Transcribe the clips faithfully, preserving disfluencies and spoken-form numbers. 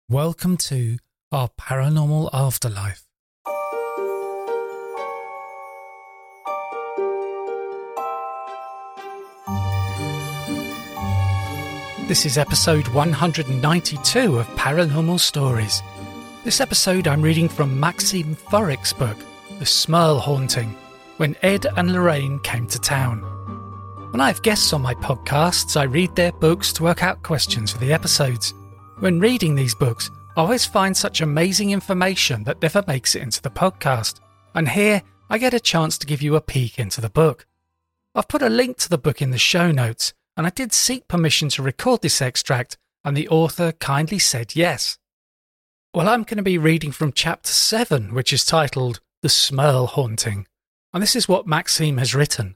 Welcome to our paranormal afterlife. This is episode one hundred ninety-two of Paranormal Stories. This episode I'm reading from Maxime Thorrick's book, The Smurl Haunting, When Ed and Lorraine Came to Town. When I have guests on my podcasts, I read their books to work out questions for the episodes. When reading these books, I always find such amazing information that never makes it into the podcast, and here I get a chance to give you a peek into the book. I've put a link to the book in the show notes, and I did seek permission to record this extract, and the author kindly said yes. Well, I'm going to be reading from chapter seven, which is titled The Smurl Haunting, and this is what Maxime has written.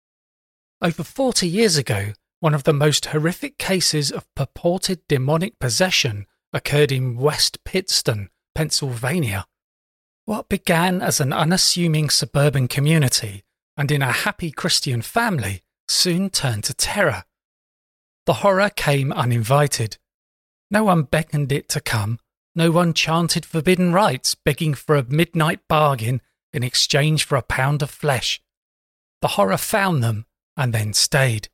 Over forty years ago, one of the most horrific cases of purported demonic possession occurred in West Pittston, Pennsylvania. What began as an unassuming suburban community and in a happy Christian family soon turned to terror. The horror came uninvited. No one beckoned it to come. No one chanted forbidden rites begging for a midnight bargain in exchange for a pound of flesh. The horror found them and then stayed.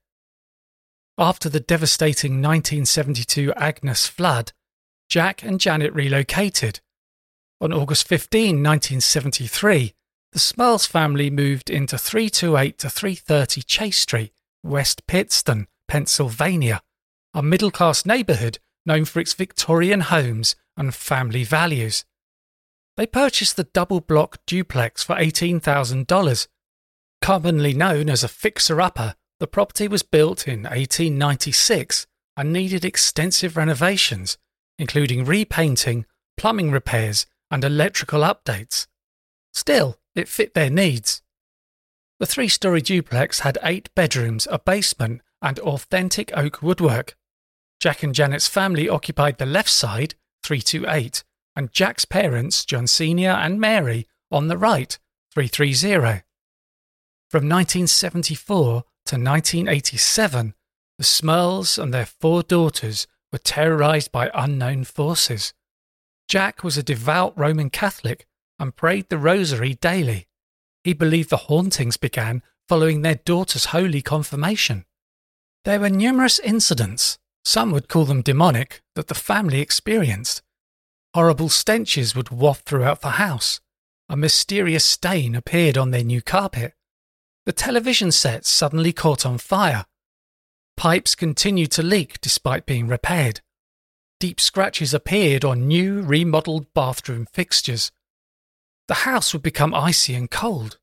After the devastating nineteen seventy-two Agnes flood, Jack and Janet relocated. On August fifteenth, nineteen seventy-three, the Smurls family moved into three twenty-eight to three thirty Chase Street, West Pittston, Pennsylvania, a middle-class neighbourhood known for its Victorian homes and family values. They purchased the double-block duplex for eighteen thousand dollars. Commonly known as a fixer-upper, the property was built in eighteen ninety-six and needed extensive renovations, including repainting, plumbing repairs, and electrical updates. Still, it fit their needs. The three-storey duplex had eight bedrooms, a basement, and authentic oak woodwork. Jack and Janet's family occupied the left side, three twenty-eight, and Jack's parents, John Senior and Mary, on the right, three thirty. From nineteen seventy-four to nineteen eighty-seven, the Smurls and their four daughters were terrorized by unknown forces. Jack was a devout Roman Catholic and prayed the rosary daily. He believed the hauntings began following their daughter's holy confirmation. There were numerous incidents, some would call them demonic, that the family experienced. Horrible stenches would waft throughout the house. A mysterious stain appeared on their new carpet. The television set suddenly caught on fire. Pipes continued to leak despite being repaired. Deep scratches appeared on new, remodelled bathroom fixtures. The house would become icy and cold.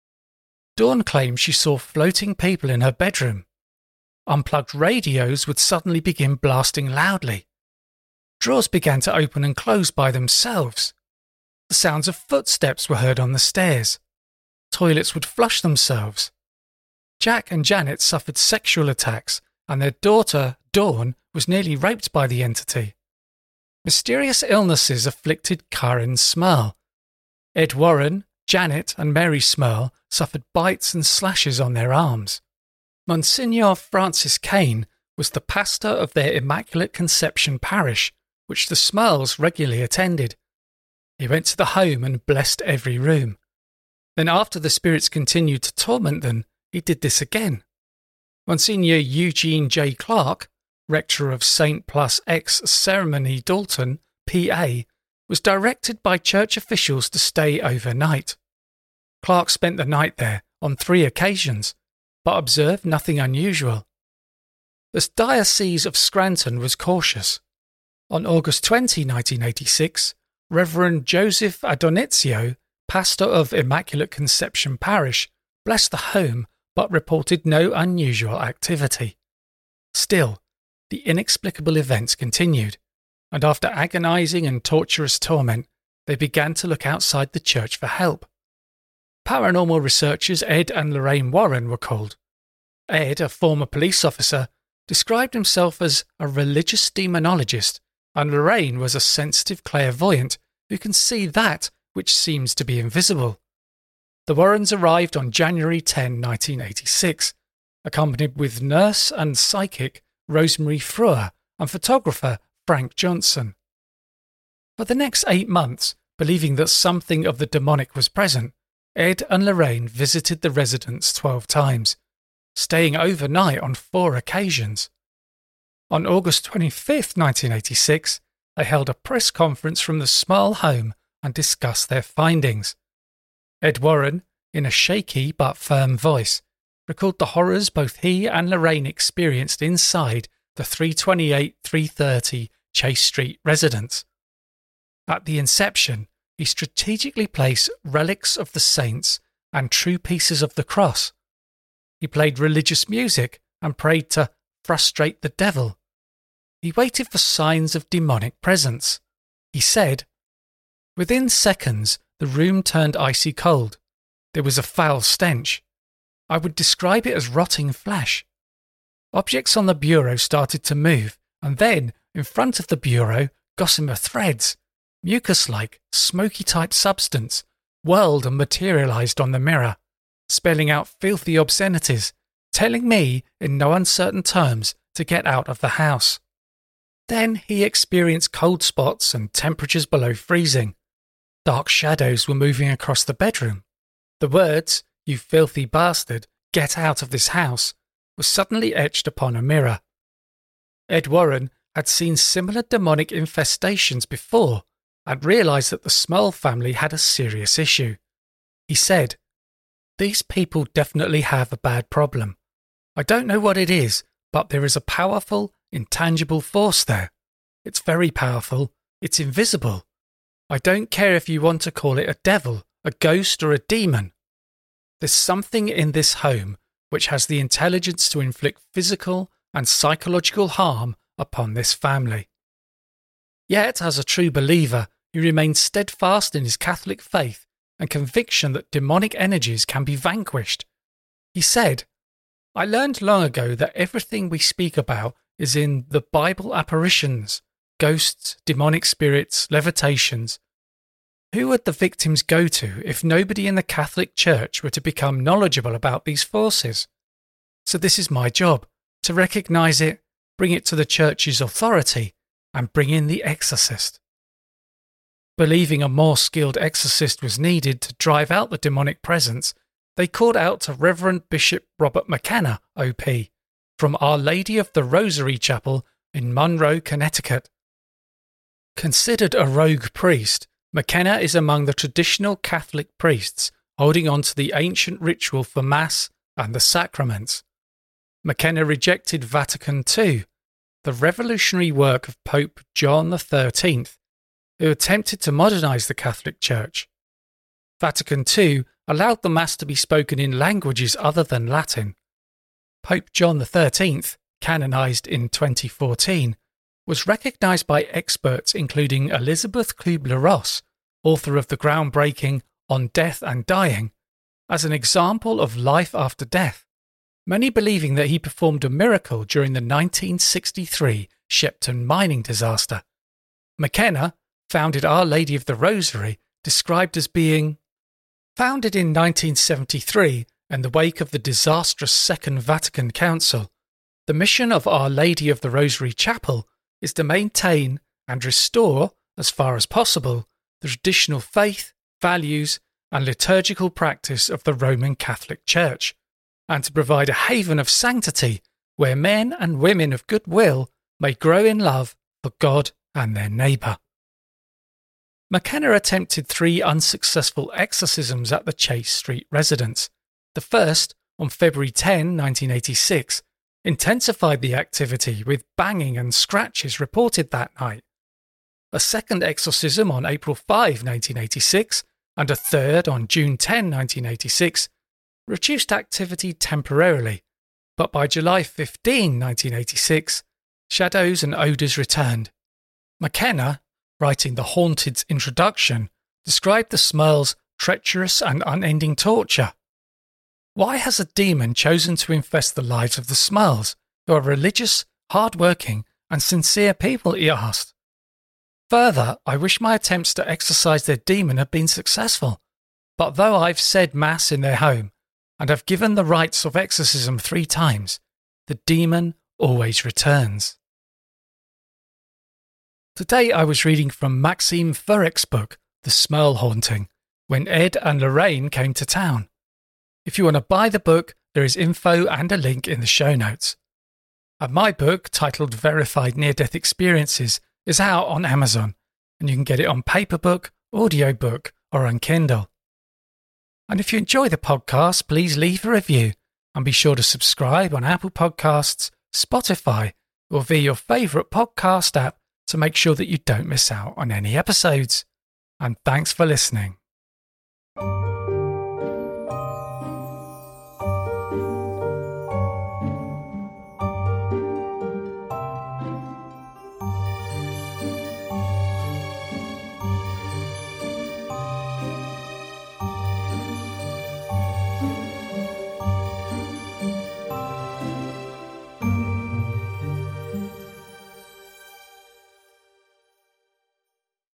Dawn claimed she saw floating people in her bedroom. Unplugged radios would suddenly begin blasting loudly. Drawers began to open and close by themselves. The sounds of footsteps were heard on the stairs. Toilets would flush themselves. Jack and Janet suffered sexual attacks, and their daughter, Dawn, was nearly raped by the entity. Mysterious illnesses afflicted Karen Smurl. Ed Warren, Janet, and Mary Smurl suffered bites and slashes on their arms. Monsignor Francis Kane was the pastor of their Immaculate Conception parish, which the Smurls regularly attended. He went to the home and blessed every room. Then after the spirits continued to torment them, he did this again. Monsignor Eugene J. Clark, rector of Saint Plus X Ceremony Dalton, P A, was directed by church officials to stay overnight. Clark spent the night there on three occasions, but observed nothing unusual. The Diocese of Scranton was cautious. On August twentieth, nineteen eighty-six, Reverend Joseph Adonizio, pastor of Immaculate Conception Parish, blessed the home but reported no unusual activity. Still, the inexplicable events continued, and after agonizing and torturous torment, they began to look outside the church for help. Paranormal researchers Ed and Lorraine Warren were called. Ed, a former police officer, described himself as a religious demonologist, and Lorraine was a sensitive clairvoyant who can see that which seems to be invisible. The Warrens arrived on January tenth, nineteen eighty-six, accompanied with nurse and psychic Rosemary Frewer and photographer Frank Johnson. For the next eight months, believing that something of the demonic was present, Ed and Lorraine visited the residence twelve times, staying overnight on four occasions. On August twenty-fifth, nineteen eighty-six, they held a press conference from the Smurl home and discussed their findings. Ed Warren, in a shaky but firm voice, recalled the horrors both he and Lorraine experienced inside the three twenty-eight three thirty Chase Street residence. At the inception, he strategically placed relics of the saints and true pieces of the cross. He played religious music and prayed to frustrate the devil. He waited for signs of demonic presence. He said, "Within seconds, the room turned icy cold. There was a foul stench. I would describe it as rotting flesh. Objects on the bureau started to move, and then, in front of the bureau, gossamer threads, mucus-like, smoky-type substance, whirled and materialized on the mirror, spelling out filthy obscenities, telling me, in no uncertain terms, to get out of the house. Then he experienced cold spots and temperatures below freezing. Dark shadows were moving across the bedroom. The words, 'You filthy bastard, get out of this house,' were suddenly etched upon a mirror." Ed Warren had seen similar demonic infestations before and realised that the Smurl family had a serious issue. He said, "These people definitely have a bad problem. I don't know what it is, but there is a powerful, intangible force there. It's very powerful. It's invisible. I don't care if you want to call it a devil, a ghost, or a demon. There's something in this home which has the intelligence to inflict physical and psychological harm upon this family." Yet, as a true believer, he remained steadfast in his Catholic faith and conviction that demonic energies can be vanquished. He said, "I learned long ago that everything we speak about is in the Bible apparitions, ghosts, demonic spirits, levitations. Who would the victims go to if nobody in the Catholic Church were to become knowledgeable about these forces? So this is my job, to recognise it, bring it to the Church's authority, and bring in the exorcist." Believing a more skilled exorcist was needed to drive out the demonic presence, they called out to Reverend Bishop Robert McKenna, O P, from Our Lady of the Rosary Chapel in Monroe, Connecticut. Considered a rogue priest, McKenna is among the traditional Catholic priests holding on to the ancient ritual for Mass and the sacraments. McKenna rejected Vatican Two, the revolutionary work of Pope John the thirteenth, who attempted to modernise the Catholic Church. Vatican Two allowed the Mass to be spoken in languages other than Latin. Pope John the thirteenth, canonised in twenty fourteen, was recognised by experts including Elizabeth Kubler-Ross, author of the groundbreaking On Death and Dying, as an example of life after death, many believing that he performed a miracle during the nineteen sixty-three Shepton mining disaster. McKenna founded Our Lady of the Rosary, described as being founded in nineteen seventy-three in the wake of the disastrous Second Vatican Council. The mission of Our Lady of the Rosary Chapel is to maintain and restore, as far as possible, the traditional faith, values, and liturgical practice of the Roman Catholic Church, and to provide a haven of sanctity where men and women of good will may grow in love for God and their neighbour. McKenna attempted three unsuccessful exorcisms at the Chase Street residence. The first, on February tenth, nineteen eighty-six, intensified the activity with banging and scratches reported that night. A second exorcism on April fifth, nineteen eighty-six, and a third on June tenth, nineteen eighty-six, reduced activity temporarily, but by July fifteenth, nineteen eighty-six, shadows and odours returned. McKenna, writing The Haunted's introduction, described the Smurls' treacherous and unending torture. Why has a demon chosen to infest the lives of the Smurls, who are religious, hard-working, and sincere people, he asked. Further, I wish my attempts to exorcise their demon had been successful, but though I've said Mass in their home, and have given the rites of exorcism three times, the demon always returns. Today I was reading from Maxime Furyk's book, The Smurl Haunting, When Ed and Lorraine Came to Town. If you want to buy the book, there is info and a link in the show notes. And my book, titled Verified Near-Death Experiences, is out on Amazon, and you can get it on paperback, audiobook, or on Kindle. And if you enjoy the podcast, please leave a review and be sure to subscribe on Apple Podcasts, Spotify, or via your favourite podcast app to make sure that you don't miss out on any episodes. And thanks for listening.